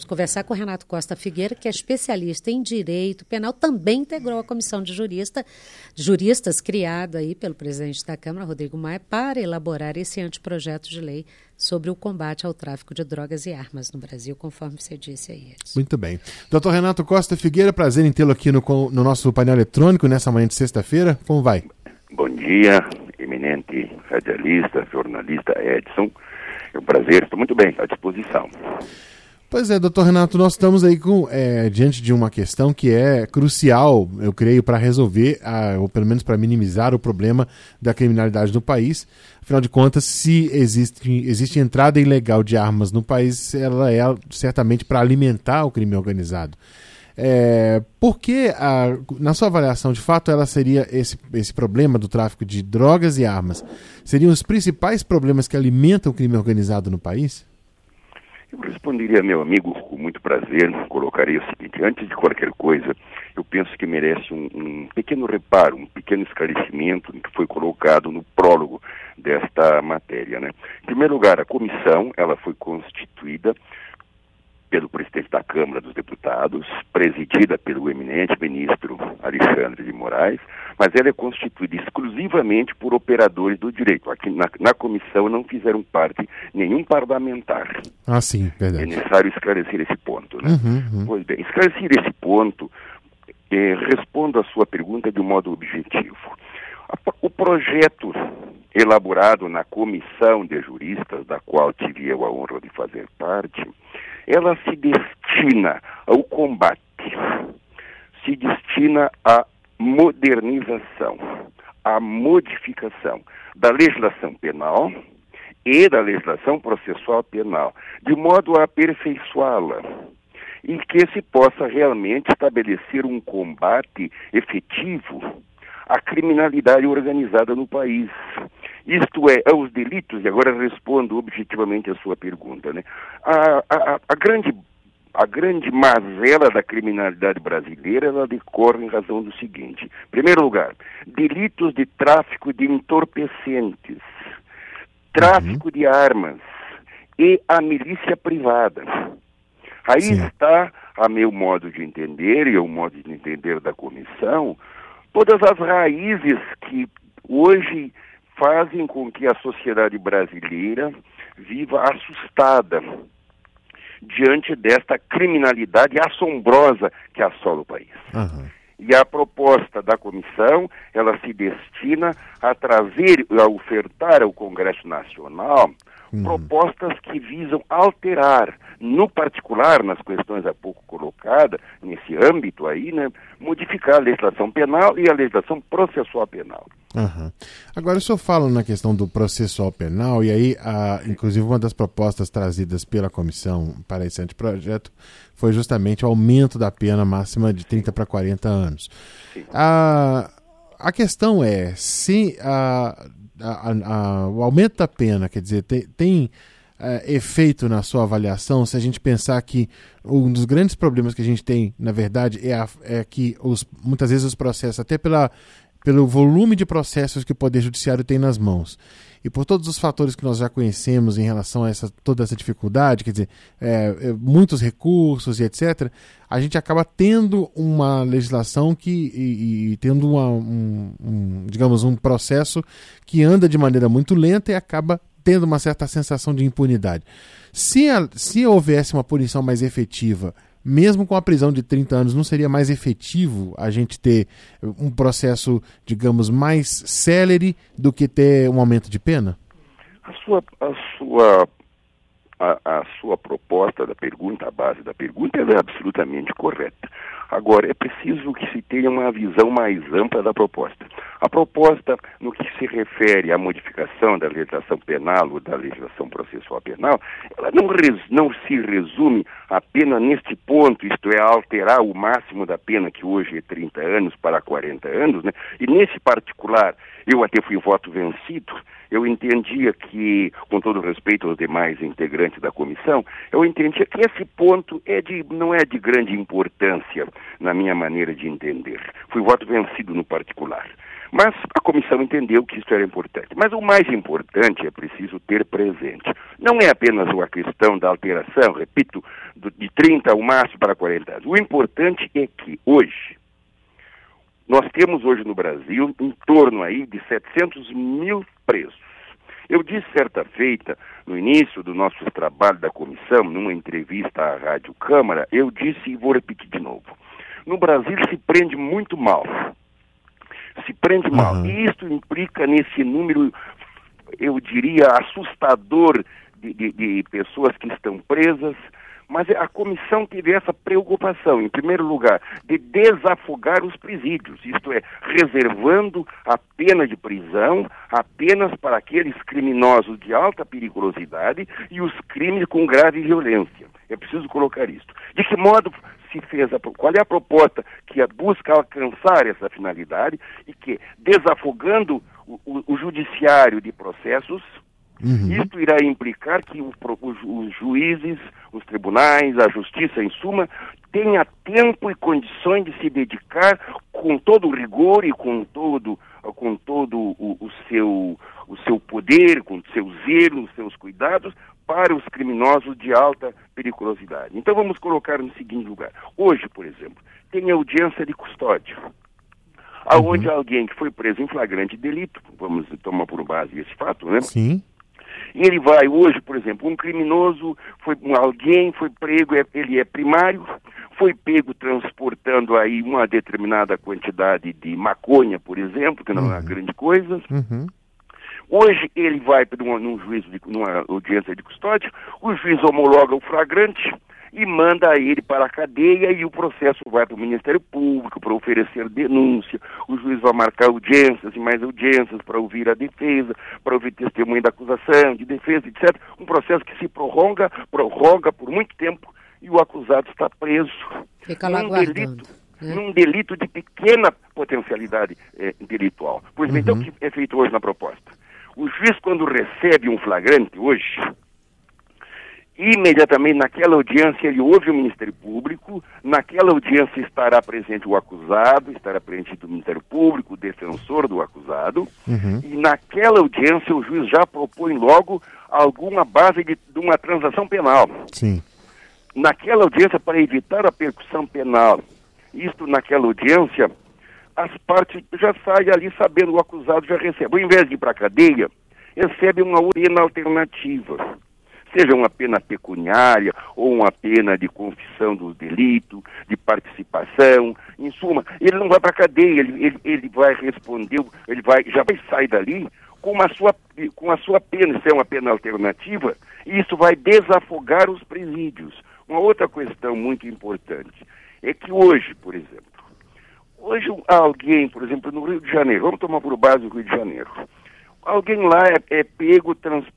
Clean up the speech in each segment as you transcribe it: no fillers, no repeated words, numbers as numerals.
Conversar com o Renato Costa Figueira, que é especialista em direito penal, também integrou a comissão de juristas criada aí pelo presidente da Câmara, Rodrigo Maia, para elaborar esse anteprojeto de lei sobre o combate ao tráfico de drogas e armas no Brasil, conforme você disse aí, Edson. Muito bem. Doutor Renato Costa Figueira, prazer em tê-lo aqui no nosso painel eletrônico nessa manhã de sexta-feira. Como vai? Bom dia, eminente radialista, jornalista Edson. É um prazer, estou muito bem, à disposição. Pois é, doutor Renato, nós estamos aí diante de uma questão que é crucial, eu creio, para resolver, ou pelo menos para minimizar o problema da criminalidade no país. Afinal de contas, se existe entrada ilegal de armas no país, ela é certamente para alimentar o crime organizado. Por que, na sua avaliação, de fato, ela seria esse problema do tráfico de drogas e armas? Seriam os principais problemas que alimentam o crime organizado no país? Eu responderia, meu amigo, com muito prazer, colocaria o seguinte: antes de qualquer coisa, eu penso que merece um pequeno reparo, um pequeno esclarecimento que foi colocado no prólogo desta matéria, né? Em primeiro lugar, a comissão, ela foi constituída pelo presidente da Câmara dos Deputados, presidida pelo eminente ministro Alexandre de Moraes, mas ela é constituída exclusivamente por operadores do direito. Aqui na comissão não fizeram parte nenhum parlamentar. Ah, sim, verdade. É necessário esclarecer esse ponto, né? Pois bem, esclarecer esse ponto, respondo à sua pergunta de um modo objetivo. O projeto elaborado na comissão de juristas, da qual tive eu a honra de fazer parte, ela se destina ao combate, se destina à modernização, à modificação da legislação penal e da legislação processual penal, de modo a aperfeiçoá-la e que se possa realmente estabelecer um combate efetivo à criminalidade organizada no país. Isto é, aos delitos, e agora respondo objetivamente a sua pergunta, né? A grande mazela da criminalidade brasileira, ela decorre em razão do seguinte: em primeiro lugar, delitos de tráfico de entorpecentes, tráfico de armas e a milícia privada. Aí está, a meu modo de entender e o modo de entender da comissão, todas as raízes que hoje fazem com que a sociedade brasileira viva assustada diante desta criminalidade assombrosa que assola o país. E a proposta da comissão, ela se destina a trazer, a ofertar ao Congresso Nacional propostas que visam alterar, no particular, nas questões há pouco colocadas, nesse âmbito aí, né, modificar a legislação penal e a legislação processual penal. Agora, o senhor fala na questão do processual penal, e aí, inclusive, uma das propostas trazidas pela comissão para esse anteprojeto foi justamente o aumento da pena máxima de 30 para 40 anos. A questão é, se o aumento da pena, quer dizer, tem efeito na sua avaliação, se a gente pensar que um dos grandes problemas que a gente tem, na verdade, é que muitas vezes os processos, até pelo volume de processos que o Poder Judiciário tem nas mãos, e por todos os fatores que nós já conhecemos em relação a toda essa dificuldade, quer dizer, muitos recursos e etc., a gente acaba tendo uma legislação e tendo digamos, um processo que anda de maneira muito lenta e acaba tendo uma certa sensação de impunidade. Se houvesse uma punição mais efetiva, mesmo com a prisão de 30 anos, não seria mais efetivo a gente ter um processo, digamos, mais célere do que ter um aumento de pena? A sua proposta da pergunta, a base da pergunta, ela é absolutamente correta. Agora, é preciso que se tenha uma visão mais ampla da proposta. A proposta, no que se refere à modificação da legislação penal ou da legislação processual penal, ela não se resume apenas neste ponto, isto é, alterar o máximo da pena, que hoje é 30 anos, para 40 anos, né? E nesse particular, eu até fui voto vencido. Eu entendia que, com todo respeito aos demais integrantes da comissão, eu entendia que esse ponto não é de grande importância na minha maneira de entender. Fui voto vencido no particular. Mas a comissão entendeu que isso era importante. Mas o mais importante é preciso ter presente. Não é apenas uma questão da alteração, repito, de 30 ao máximo para 40 anos. O importante é que hoje, nós temos hoje no Brasil em torno aí de 700 mil presos. Eu disse certa feita, no início do nosso trabalho da comissão, numa entrevista à Rádio Câmara, eu disse e vou repetir de novo. No Brasil se prende muito mal. Se prende mal. E isso implica nesse número, eu diria, assustador de pessoas que estão presas. Mas a comissão teve essa preocupação, em primeiro lugar, de desafogar os presídios, isto é, reservando a pena de prisão apenas para aqueles criminosos de alta periculosidade e os crimes com grave violência. É preciso colocar isso. De que modo se fez qual é a proposta que busca alcançar essa finalidade e que, desafogando o judiciário de processos, isto irá implicar que os juízes, os tribunais, a justiça, em suma, tenha tempo e condições de se dedicar com todo o rigor e com todo o seu poder, com o seu zelo, os seus cuidados, para os criminosos de alta periculosidade. Então vamos colocar no seguinte lugar. Hoje, por exemplo, tem audiência de custódia, aonde alguém que foi preso em flagrante delito, vamos tomar por base esse fato, né? Sim. E ele vai hoje, por exemplo, um criminoso, alguém foi prego, ele é primário, foi pego transportando aí uma determinada quantidade de maconha, por exemplo, que não é grande coisa. Hoje ele vai numa audiência de custódia, o juiz homologa o flagrante e manda ele para a cadeia e o processo vai para o Ministério Público para oferecer denúncia. O juiz vai marcar audiências e mais audiências para ouvir a defesa, para ouvir testemunho da acusação, de defesa, etc. Um processo que se prorroga por muito tempo e o acusado está preso. Fica lá aguardando. Num delito de pequena potencialidade delitual. Pois bem, então o que é feito hoje na proposta? O juiz, quando recebe um flagrante hoje, imediatamente naquela audiência ele ouve o Ministério Público, naquela audiência estará presente o acusado, estará presente o Ministério Público, o defensor do acusado, e naquela audiência o juiz já propõe logo alguma base de uma transação penal. Sim. Naquela audiência, para evitar a percussão penal, isto naquela audiência, as partes já saem ali sabendo, o acusado já recebe. Ao invés de ir para a cadeia, recebe uma pena alternativa. Seja uma pena pecuniária ou uma pena de confissão do delito, de participação, em suma, ele não vai para a cadeia, ele vai responder, já vai sair dali com a sua pena, se é uma pena alternativa, e isso vai desafogar os presídios. Uma outra questão muito importante é que hoje, por exemplo, alguém, por exemplo, no Rio de Janeiro, vamos tomar por base o Rio de Janeiro, alguém lá é pego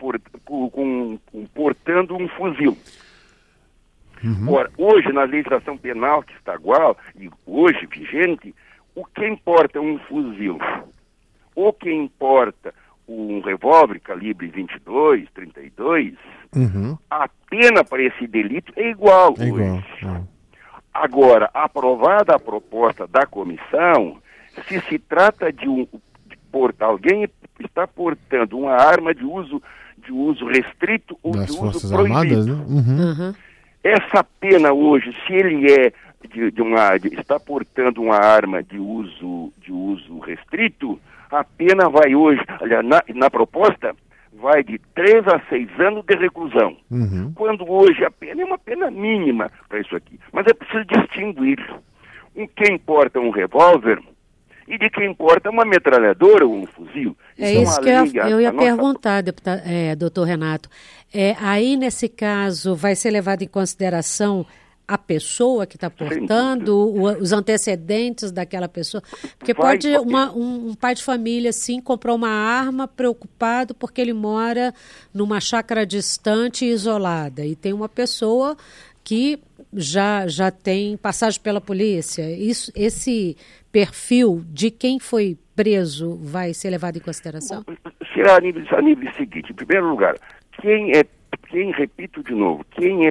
portando um fuzil. Ora, hoje, na legislação penal que está igual, e hoje vigente, o que importa é um fuzil, ou que importa um revólver calibre 22, 32, a pena para esse delito é igual hoje. Agora, aprovada a proposta da comissão, se trata de alguém está portando uma arma de uso restrito ou das de Forças uso proibido. Armadas, né? Essa pena hoje, se ele está portando uma arma de uso restrito, a pena vai hoje, na proposta, vai de 3 a 6 anos de reclusão. Quando hoje a pena é uma pena mínima para isso aqui. Mas é preciso distinguir quem porta um revólver e de quem importa uma metralhadora ou um fuzil. Isso que eu ia perguntar, doutor Renato. Aí, nesse caso, vai ser levado em consideração a pessoa que está portando, os antecedentes daquela pessoa? Porque pode um pai de família, assim, comprou uma arma preocupado porque ele mora numa chácara distante e isolada. E tem uma pessoa que já tem passagem pela polícia. Esse perfil de quem foi preso vai ser levado em consideração? Será a nível seguinte. Em primeiro lugar, repito de novo, quem é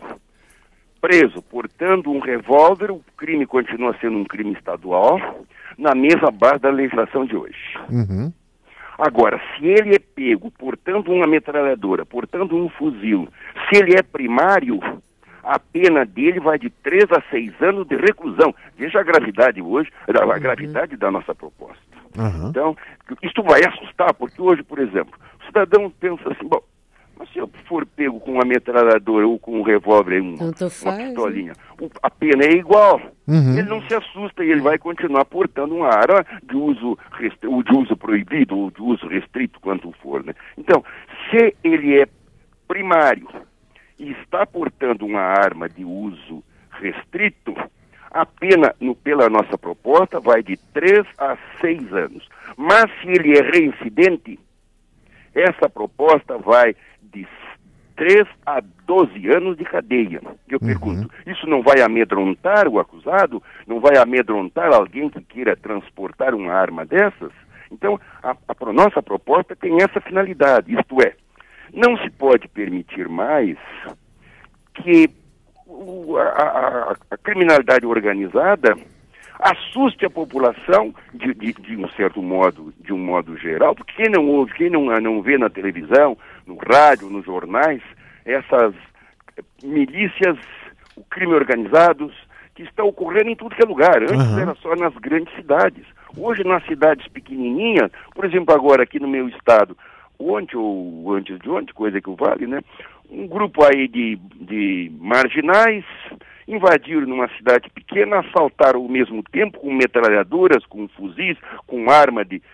preso portando um revólver, o crime continua sendo um crime estadual, na mesma base da legislação de hoje. Uhum. Agora, se ele é pego portando uma metralhadora, portando um fuzil, se ele é primário, a pena dele vai de 3 a 6 anos de reclusão. Veja a gravidade hoje, a gravidade da nossa proposta. Uhum. Então, isto vai assustar, porque hoje, por exemplo, o cidadão pensa assim, bom, mas se eu for pego com uma metralhadora ou com um revólver, uma pistolinha, a pena é igual. Uhum. Ele não se assusta e ele vai continuar portando uma arma de uso proibido ou de uso restrito, quanto for, né? Então, se ele é primário e está portando uma arma de uso restrito, a pena, pela nossa proposta, vai de 3 a 6 anos. Mas se ele é reincidente, essa proposta vai de 3 a 12 anos de cadeia. Eu pergunto, isso não vai amedrontar o acusado? Não vai amedrontar alguém que queira transportar uma arma dessas? Então, a nossa proposta tem essa finalidade, isto é, não se pode permitir mais que a criminalidade organizada assuste a população de um certo modo, de um modo geral, porque quem não ouve, quem não vê na televisão, no rádio, nos jornais, essas milícias, o crime organizados, que estão ocorrendo em tudo que é lugar. Antes era só nas grandes cidades. Hoje, nas cidades pequenininhas, por exemplo, agora aqui no meu estado, ontem ou antes de ontem, coisa que o vale, né? Um grupo aí de marginais invadiram numa cidade pequena, assaltaram ao mesmo tempo com metralhadoras, com fuzis, com arma de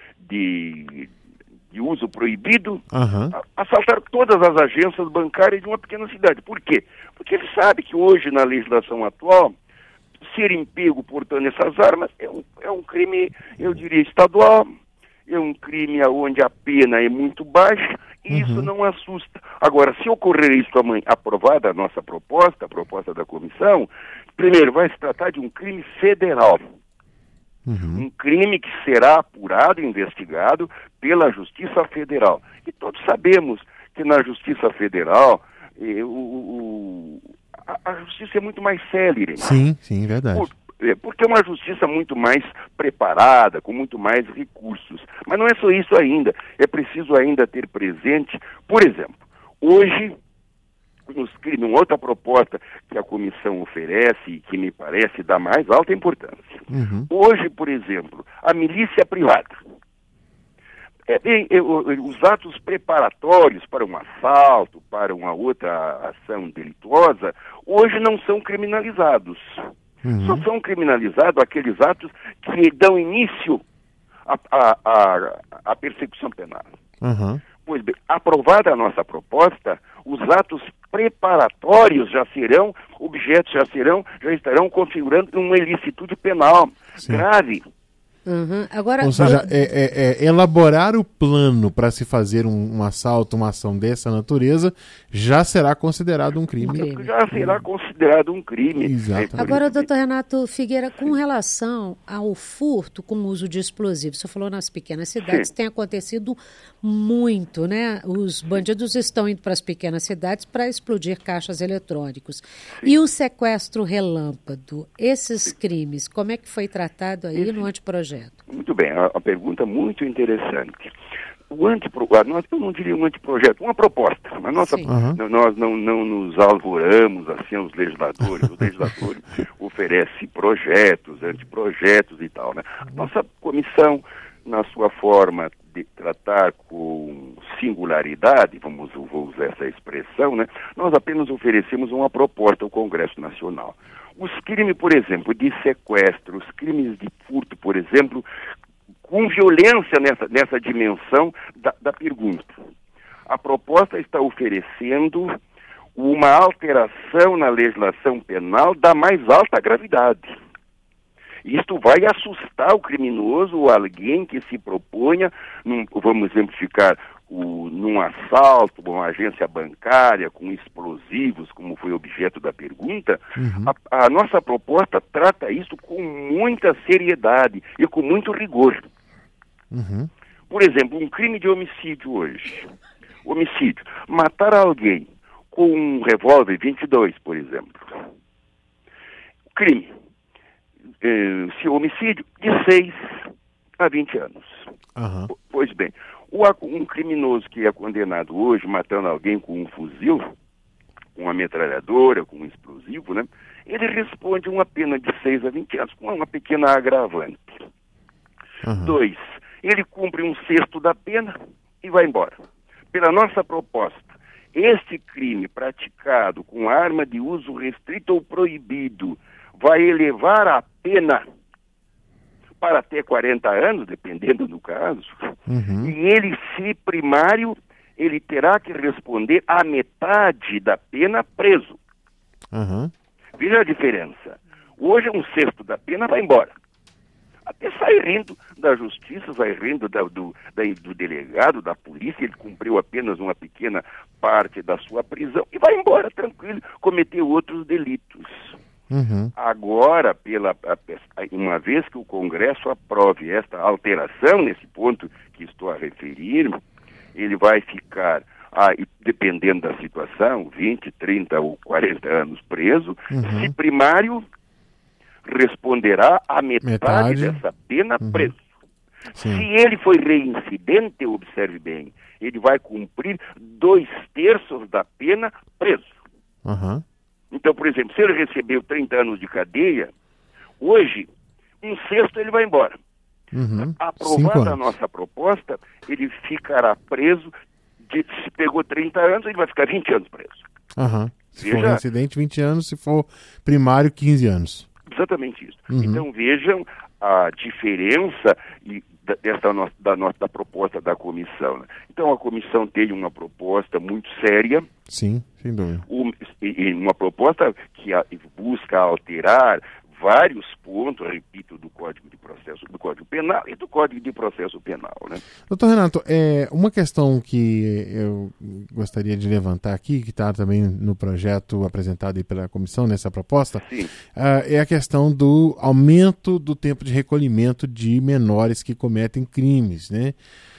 uso proibido, assaltaram todas as agências bancárias de uma pequena cidade. Por quê? Porque ele sabe que hoje, na legislação atual, ser pego portando essas armas é um crime, eu diria, estadual, é um crime onde a pena é muito baixa e isso não assusta. Agora, se ocorrer isso amanhã, aprovada a nossa proposta, a proposta da comissão, primeiro, vai se tratar de um crime federal. Um crime que será apurado, investigado pela Justiça Federal. E todos sabemos que na Justiça Federal a justiça é muito mais célere. Sim, verdade. Porque é uma justiça muito mais preparada, com muito mais recursos. Mas não é só isso ainda. É preciso ainda ter presente, por exemplo, hoje, nos crimes, uma outra proposta que a comissão oferece e que me parece da mais alta importância. Hoje, por exemplo, a milícia privada. Os atos preparatórios para um assalto, para uma outra ação delituosa, hoje não são criminalizados. Só são criminalizados aqueles atos que dão início à persecução penal. Pois bem, aprovada a nossa proposta, os atos preparatórios já estarão configurando uma ilicitude penal grave. Agora, ou seja, elaborar o plano para se fazer um assalto, uma ação dessa natureza, já será considerado um crime. Já será considerado um crime. Exato. Agora, doutor Renato Figueira, com relação ao furto com uso de explosivos, você falou nas pequenas cidades, tem acontecido muito, né? Os bandidos estão indo para as pequenas cidades para explodir caixas eletrônicos. E o sequestro relâmpago, esses crimes, como é que foi tratado aí no anteprojeto? Muito bem, a pergunta muito interessante. Eu não diria um anteprojeto, uma proposta. Mas nós não nos alvoramos assim aos legisladores. O legislador oferece projetos, anteprojetos e tal, né? A nossa comissão, na sua forma de tratar com singularidade, vou usar essa expressão, né? Nós apenas oferecemos uma proposta ao Congresso Nacional. Os crimes, por exemplo, de sequestro, os crimes de furto, por exemplo, com violência nessa dimensão da pergunta. A proposta está oferecendo uma alteração na legislação penal da mais alta gravidade. Isto vai assustar o criminoso ou alguém que se proponha, vamos exemplificar, num assalto, uma agência bancária com explosivos, como foi objeto da pergunta. A nossa proposta trata isso com muita seriedade e com muito rigor. Por exemplo, um crime de homicídio hoje. Homicídio. Matar alguém com um revólver 22, por exemplo. Crime. Se homicídio, de 6 a 20 anos. Uhum. Pois bem, um criminoso que é condenado hoje, matando alguém com um fuzil, com uma metralhadora, com um explosivo, né? Ele responde uma pena de 6 a 20 anos com uma pequena agravante. 2, ele cumpre 1/6 da pena e vai embora. Pela nossa proposta, este crime praticado com arma de uso restrito ou proibido vai elevar a pena para até 40 anos, dependendo do caso, e ele, se primário, ele terá que responder a metade da pena preso. Veja a diferença. Hoje 1/6 da pena vai embora. Até sai rindo da justiça, sai rindo do delegado, da polícia, ele cumpriu apenas uma pequena parte da sua prisão e vai embora tranquilo, cometer outros delitos. Agora, uma vez que o Congresso aprove esta alteração, nesse ponto que estou a referir, ele vai ficar, dependendo da situação, 20, 30 ou 40 anos preso, se primário responderá a metade dessa pena preso. Sim. Se ele foi reincidente, observe bem, ele vai cumprir 2/3 da pena preso. Então, por exemplo, se ele recebeu 30 anos de cadeia, hoje, 1/6 ele vai embora. Aprovada a nossa proposta, ele ficará preso, se pegou 30 anos, ele vai ficar 20 anos preso. Se for reincidente, 20 anos, se for primário, 15 anos. Exatamente isso. Então vejam a diferença da proposta da comissão. Né? Então a comissão tem uma proposta muito séria. Sim, sem dúvida. Uma proposta que busca alterar vários pontos, repito, do Código Penal e do Código de Processo Penal, né? Doutor Renato, uma questão que eu gostaria de levantar aqui, que está também no projeto apresentado aí pela comissão, nessa proposta, é a questão do aumento do tempo de recolhimento de menores que cometem crimes, né?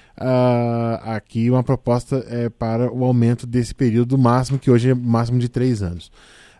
Aqui uma proposta para o aumento desse período máximo, que hoje é máximo de 3 anos.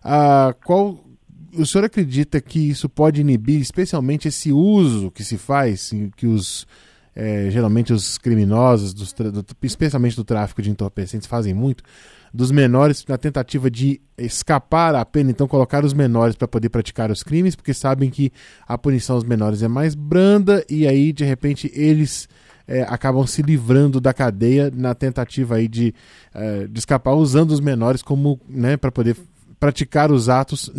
O senhor acredita que isso pode inibir especialmente esse uso que se faz, que geralmente os criminosos, especialmente do tráfico de entorpecentes, fazem muito, dos menores na tentativa de escapar à pena, então colocar os menores para poder praticar os crimes, porque sabem que a punição aos menores é mais branda e aí, de repente, eles acabam se livrando da cadeia na tentativa aí de escapar, usando os menores como, né, para poder praticar os atos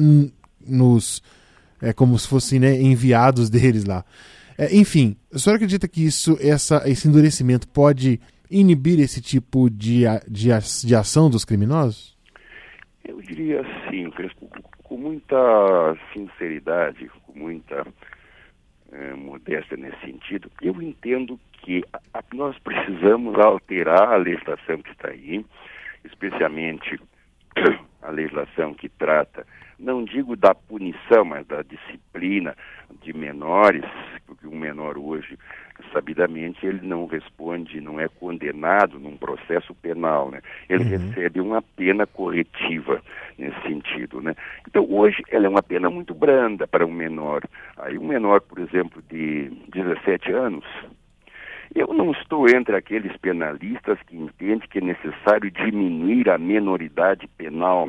como se fossem, né, enviados deles lá. Enfim, o senhor acredita que esse endurecimento pode inibir esse tipo de ação dos criminosos? Eu diria sim, com muita sinceridade, com muita modéstia nesse sentido. Eu entendo que nós precisamos alterar a legislação que está aí, especialmente a legislação que trata, não digo da punição, mas da disciplina de menores, porque um menor hoje, sabidamente, ele não responde, não é condenado num processo penal, né? Ele recebe uma pena corretiva nesse sentido, né? Então, hoje, ela é uma pena muito branda para um menor. Aí, um menor, por exemplo, de 17 anos, eu não estou entre aqueles penalistas que entendem que é necessário diminuir a menoridade penal,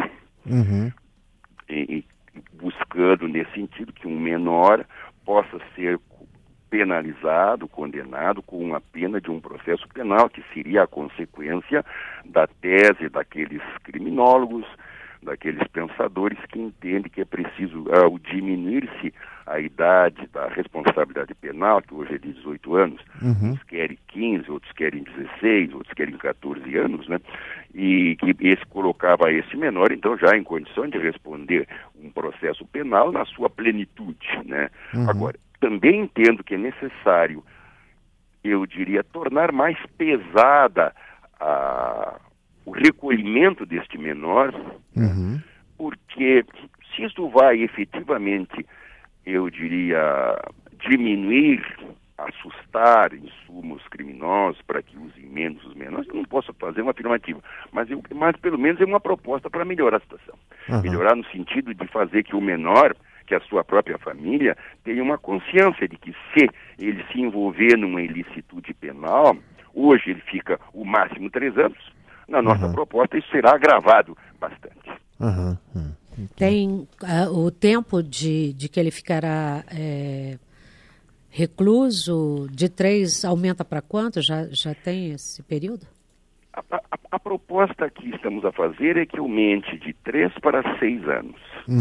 e buscando, nesse sentido, que um menor possa ser penalizado, condenado com uma pena de um processo penal, que seria a consequência da tese daqueles criminólogos, daqueles pensadores que entendem que é preciso, ao diminuir-se a idade da responsabilidade penal, que hoje é de 18 anos, uns querem 15, outros querem 16, outros querem 14 anos, né? E que esse colocava esse menor, então, já em condição de responder um processo penal na sua plenitude, né? Agora, também entendo que é necessário, eu diria, tornar mais pesada o recolhimento deste menor, porque se isso vai efetivamente, eu diria, diminuir, assustar insumos criminosos para que usem menos os menores, eu não posso fazer uma afirmativa, mas pelo menos é uma proposta para melhorar a situação. Melhorar no sentido de fazer que o menor, que a sua própria família tenha uma consciência de que se ele se envolver numa ilicitude penal, hoje ele fica o máximo 3 anos, na nossa proposta isso será agravado bastante. Tem o tempo de que ele ficará recluso de 3 aumenta para quanto? Já tem esse período? A proposta que estamos a fazer é que aumente de 3 para 6 anos.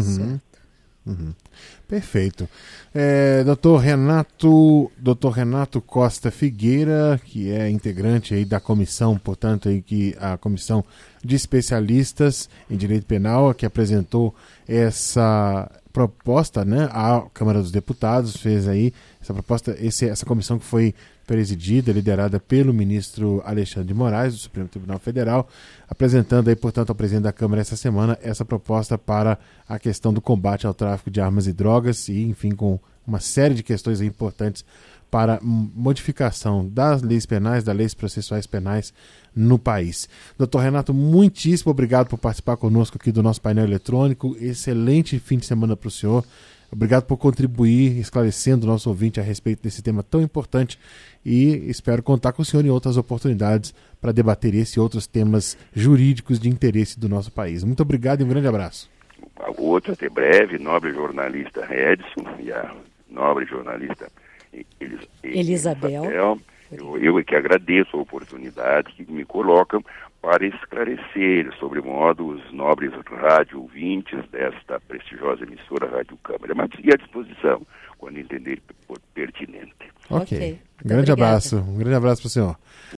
Perfeito. Dr. Renato Costa Figueira, que é integrante aí da comissão, portanto, aí a comissão de especialistas em direito penal, que apresentou essa proposta, né? A Câmara dos Deputados fez aí essa proposta, essa comissão que foi presidida, liderada pelo ministro Alexandre de Moraes, do Supremo Tribunal Federal, apresentando aí, portanto, ao presidente da Câmara essa semana essa proposta para a questão do combate ao tráfico de armas e drogas e, enfim, com uma série de questões aí importantes para modificação das leis penais, das leis processuais penais no país. Dr. Renato, muitíssimo obrigado por participar conosco aqui do nosso painel eletrônico. Excelente fim de semana para o senhor. Obrigado por contribuir, esclarecendo o nosso ouvinte a respeito desse tema tão importante e espero contar com o senhor em outras oportunidades para debater esse e outros temas jurídicos de interesse do nosso país. Muito obrigado e um grande abraço. Outro até breve, nobre jornalista Edson e a nobre jornalista Elisabel. Eu é que agradeço a oportunidade que me colocam para esclarecer sobre modo os nobres rádio ouvintes desta prestigiosa emissora Rádio Câmara. Mas fique à disposição quando entender por pertinente. Ok. Um grande abraço para o senhor.